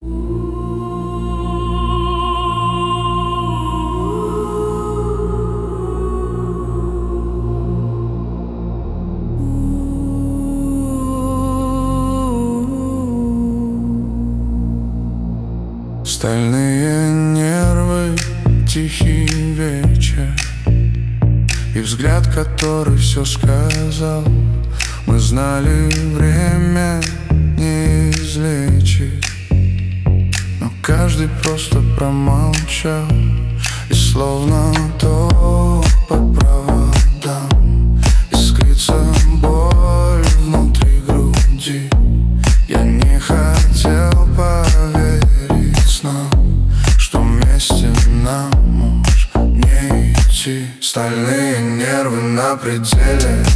Стальные нервы, тихий вечер и взгляд, который все сказал. Мы знали, время не излечить, но каждый просто промолчал. И словно ток по проводам искрится боль внутри груди. Я не хотел поверить снова, что вместе нам может не идти. Стальные нервы на пределе,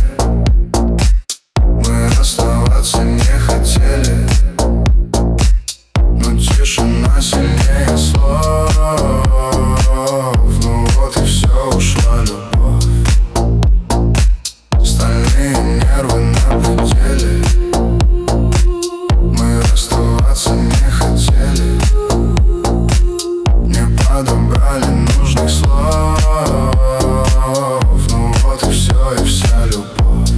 мы расставаться не хотели, но тишина сильнее слов. Ну вот и все, ушла любовь. Стальные нервы на пределе, мы расставаться не хотели, не подобрали нужных слов. Ну вот и все, и вся любовь.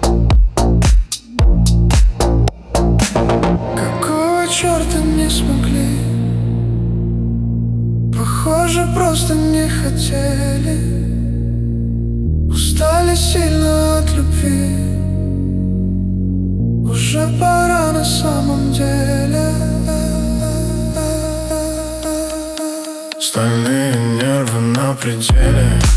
Какого черта не смогли? Похоже, просто не хотели. Устали сильно от любви. Уже пора на самом деле. Стальные нервы на пределе.